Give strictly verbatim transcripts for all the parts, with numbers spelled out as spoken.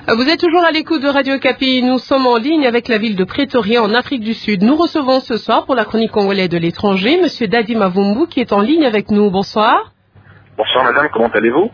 Vous êtes toujours à l'écoute de Radio Okapi. Nous sommes en ligne avec la ville de Pretoria en Afrique du Sud. Nous recevons ce soir pour la chronique congolaise de l'étranger Monsieur Dadi Mavumbu qui est en ligne avec nous. Bonsoir. Bonsoir madame, comment allez-vous?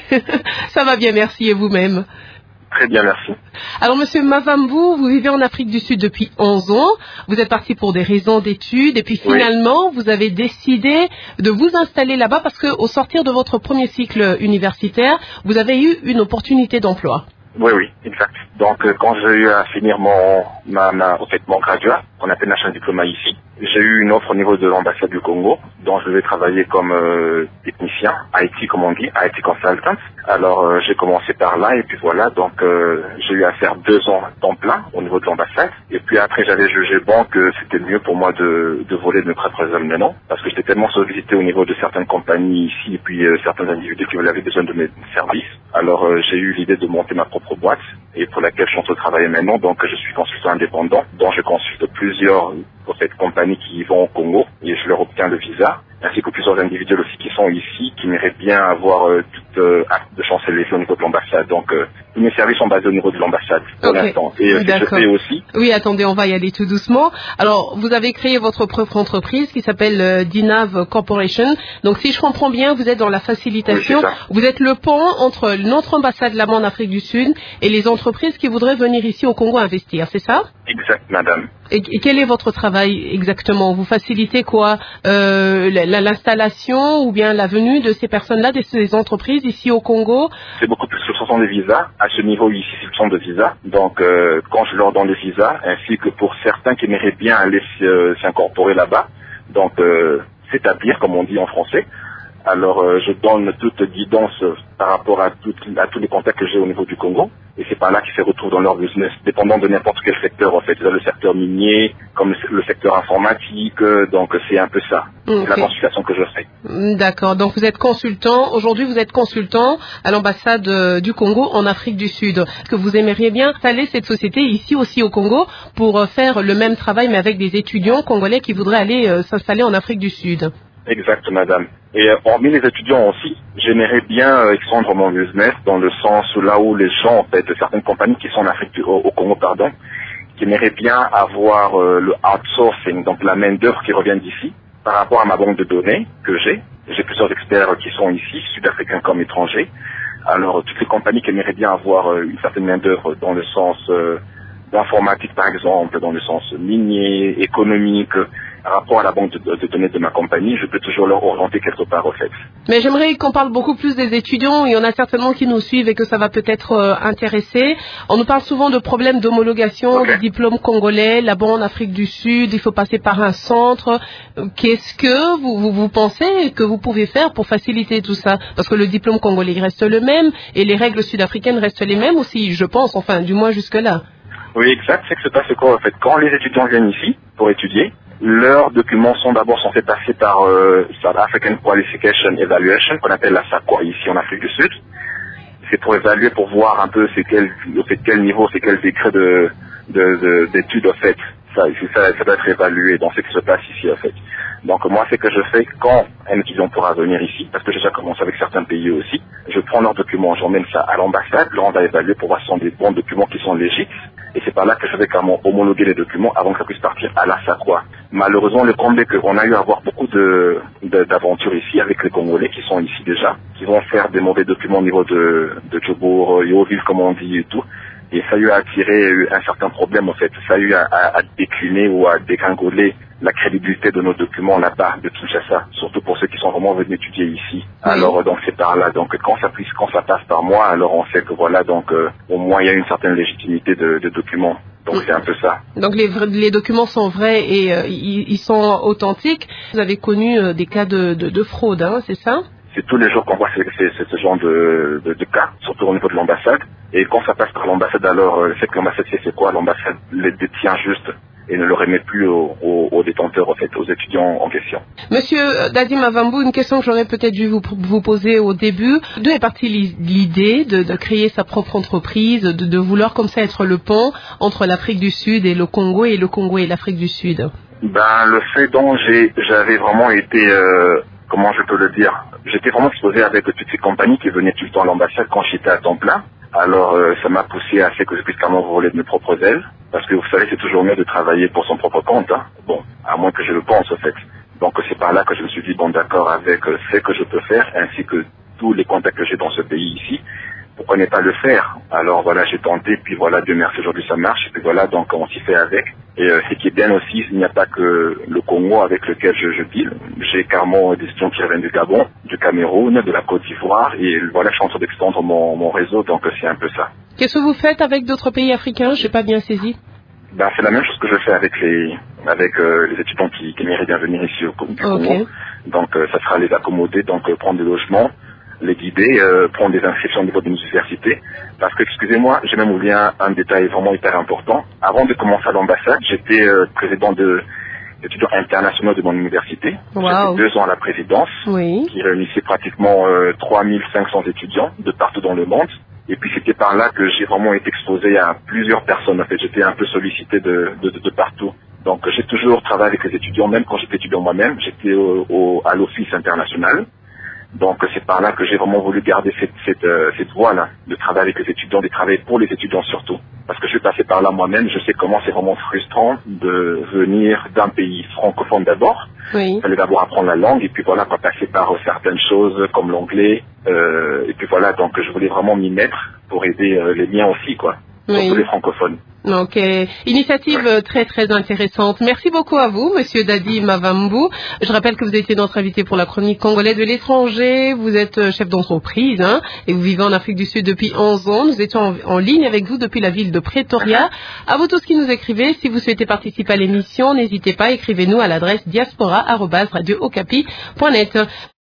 Ça va bien, merci, et vous-même? Très bien, merci. Alors Monsieur Mavumbu, vous vivez en Afrique du Sud depuis onze ans. Vous êtes parti pour des raisons d'études et puis finalement oui. vous avez décidé de vous installer là-bas parce qu'au sortir de votre premier cycle universitaire, vous avez eu une opportunité d'emploi. Oui, oui, exact. Donc, euh, quand j'ai eu à finir mon, ma, ma, en fait, mon graduat, on appelle National Diploma ici, j'ai eu une offre au niveau de l'ambassade du Congo, dont je devais travailler comme euh, technicien, I T comme on dit, I T consultant. Alors, euh, j'ai commencé par là, et puis voilà, donc euh, j'ai eu à faire deux ans temps plein au niveau de l'ambassade. Et puis après, j'avais jugé bon que c'était mieux pour moi de, de voler de mes propres ailes maintenant, parce que j'étais tellement sollicité au niveau de certaines compagnies ici, et puis euh, certains individus qui avaient besoin de mes services. Alors, euh, j'ai eu l'idée de monter ma propre boîte, et pour laquelle je suis en train de travailler maintenant. Donc, je suis consultant indépendant, dont je consulte plusieurs pour cette compagnie qui vont au Congo, et je leur obtiens le visa, ainsi que plusieurs individuels aussi qui sont ici, qui méritent bien avoir euh, toute euh, acte de chancellerie au niveau de l'ambassade. Donc, euh, tous mes services sont basés au niveau de l'ambassade pour okay. l'instant. Et euh, je fais aussi. Oui, attendez, on va y aller tout doucement. Alors, vous avez créé votre propre entreprise qui s'appelle euh, Dinav Corporation. Donc, si je comprends bien, vous êtes dans la facilitation. Oui, vous êtes le pont entre notre ambassade là-bas en Afrique du Sud et les entreprises qui voudraient venir ici au Congo investir, c'est ça? Exact, madame. Et, et quel est votre travail exactement? Vous facilitez quoi, euh, l'installation ou bien la venue de ces personnes-là, de ces entreprises ici au Congo? C'est beaucoup plus que ce sont des visas. À ce niveau ici, ce sont des visas. Donc, euh, quand je leur donne des visas, ainsi que pour certains qui aimeraient bien aller s'incorporer là-bas, donc euh, s'établir, comme on dit en français. Alors, euh, je donne toute guidance par rapport à, tout, à tous les contacts que j'ai au niveau du Congo. Et c'est par là qu'ils se retrouvent dans leur business, dépendant de n'importe quel secteur. En fait, il y a le secteur minier, comme le secteur informatique. Donc, c'est un peu ça. Okay. C'est la consultation que je fais. D'accord. Donc, vous êtes consultant. Aujourd'hui, vous êtes consultant à l'ambassade euh, du Congo en Afrique du Sud. Est-ce que vous aimeriez bien installer cette société ici aussi au Congo pour euh, faire le même travail, mais avec des étudiants congolais qui voudraient aller euh, s'installer en Afrique du Sud? Exact, madame. Et euh, hormis les étudiants aussi, j'aimerais bien euh, extendre mon business dans le sens où là où les gens, en fait, certaines compagnies qui sont en Afrique du, au, au Congo, pardon, qui aimeraient bien avoir euh, le outsourcing, donc la main d'œuvre qui revient d'ici, par rapport à ma banque de données que j'ai. J'ai plusieurs experts qui sont ici, sud-africains comme étrangers. Alors, toutes les compagnies qui aimeraient bien avoir euh, une certaine main d'œuvre dans le sens euh, d'informatique, par exemple, dans le sens minier, économique, par rapport à la banque de, de données de ma compagnie, je peux toujours leur orienter quelque part au fait. Mais j'aimerais qu'on parle beaucoup plus des étudiants. Il y en a certainement qui nous suivent et que ça va peut-être euh, intéresser. On nous parle souvent de problèmes d'homologation, okay. de diplômes congolais. Là-bas en Afrique du Sud, il faut passer par un centre. Qu'est-ce que vous, vous, vous pensez que vous pouvez faire pour faciliter tout ça? Parce que le diplôme congolais reste le même et les règles sud-africaines restent les mêmes aussi, je pense, enfin, du moins jusque-là. Oui, exact. C'est que se passe quoi en fait? Quand les étudiants viennent ici pour étudier, leurs documents sont d'abord censés passer par euh, South African Qualification Evaluation, qu'on appelle la SAQA ici en Afrique du Sud. C'est pour évaluer, pour voir un peu c'est quel, c'est quel niveau, c'est quel décret de, de, de, d'études en fait. Ça, ça, ça doit être évalué dans ce qui se passe ici en fait. Donc moi, c'est que je fais quand un étudiant pourra venir ici, parce que j'ai déjà commencé avec certains pays aussi, je prends leurs documents, j'emmène ça à l'ambassade, là on va évaluer pour voir si ce sont des bons documents qui sont légitimes, et c'est par là que je vais carrément homologuer les documents avant que ça puisse partir à la SAQA. Malheureusement, le problème est qu'on a eu à avoir beaucoup de, de, d'aventures ici avec les Congolais qui sont ici déjà, qui vont faire des mauvais documents au niveau de, de Djobour, Yoville, comme on dit et tout. Et ça a eu à attirer un certain problème en fait. Ça a eu à, à, à décliner ou à dégringoler la crédibilité de nos documents là-bas, de Kinshasa, surtout pour ceux qui sont vraiment venus étudier ici. Oui. Alors donc c'est par là. Donc quand ça puisse, quand ça passe par moi, alors on sait que voilà, donc euh, au moins il y a une certaine légitimité de, de documents. Donc c'est un peu ça. Donc les, les documents sont vrais et euh, ils, ils sont authentiques. Vous avez connu euh, des cas de, de, de fraude, hein, c'est ça? C'est tous les jours qu'on voit c'est, c'est, c'est ce genre de, de, de cas, surtout au niveau de l'ambassade. Et quand ça passe par l'ambassade, alors euh, le fait que l'ambassade fait c'est quoi? L'ambassade les détient juste et ne le remet plus aux, aux, aux détenteurs, en fait, aux étudiants en question. Monsieur Dadi Mavumbu, une question que j'aurais peut-être dû vous, vous poser au début. D'où est partie l'idée de, de créer sa propre entreprise, de, de vouloir comme ça être le pont entre l'Afrique du Sud et le Congo, et le Congo et l'Afrique du Sud? Ben, le fait dont j'ai, j'avais vraiment été, euh, comment je peux le dire, j'étais vraiment exposé avec toutes ces compagnies qui venaient tout le temps à l'ambassade quand j'étais à temps plein. Alors euh, ça m'a poussé à ce que je puisse quand même voler de mes propres ailes, parce que vous savez c'est toujours mieux de travailler pour son propre compte, hein. Bon, à moins que je le pense en fait. Donc c'est par là que je me suis dit bon d'accord avec euh, ce que je peux faire, ainsi que tous les contacts que j'ai dans ce pays ici, pourquoi ne pas le faire? Alors voilà, j'ai tenté, puis voilà, Dieu merci, aujourd'hui ça marche, et puis voilà, donc on s'y fait avec. Et euh, ce qui est bien aussi, il n'y a pas que le Congo avec lequel je, je deal. J'ai carrément des étudiants qui reviennent du Gabon, du Cameroun, de la Côte d'Ivoire, et voilà, je suis en train d'extendre mon, mon réseau, donc c'est un peu ça. Qu'est-ce que vous faites avec d'autres pays africains? Je n'ai pas bien saisi. Ben, c'est la même chose que je fais avec les avec euh, les étudiants qui, qui méritent bien venir ici au du Congo. Okay. Donc euh, ça sera les accommoder, donc euh, prendre des logements, les guider, euh, prendre des inscriptions au niveau de l'université. Parce que, excusez-moi, j'ai même oublié un, un détail vraiment hyper important. Avant de commencer à l'ambassade, j'étais euh, président de étudiants internationaux de mon université. Wow. J'étais deux ans à la présidence, oui. qui réunissait pratiquement euh, trois mille cinq cents étudiants de partout dans le monde. Et puis c'était par là que j'ai vraiment été exposé à plusieurs personnes. En fait, j'étais un peu sollicité de, de, de, de partout. Donc j'ai toujours travaillé avec les étudiants, même quand j'étais étudiant moi-même. J'étais au, au, à l'Office international. Donc c'est par là que j'ai vraiment voulu garder cette, cette, euh, cette voie-là, de travailler avec les étudiants, de travailler pour les étudiants surtout. Parce que je suis passé par là moi-même, je sais comment c'est vraiment frustrant de venir d'un pays francophone d'abord. Oui. Il fallait d'abord apprendre la langue, et puis voilà, pas passer par euh, certaines choses comme l'anglais. Euh, et puis voilà, donc je voulais vraiment m'y mettre pour aider euh, les miens aussi, quoi. Oui. Surtout les francophones. Donc, euh, initiative ouais. très très intéressante. Merci beaucoup à vous, Monsieur Dadi Mavambu. Je rappelle que vous étiez notre invité pour la chronique congolais de l'étranger. Vous êtes chef d'entreprise hein, et vous vivez en Afrique du Sud depuis onze ans. Nous étions en, en ligne avec vous depuis la ville de Pretoria. À vous tous qui nous écrivez, si vous souhaitez participer à l'émission, n'hésitez pas, écrivez-nous à l'adresse diaspora arobase radio okapi point net.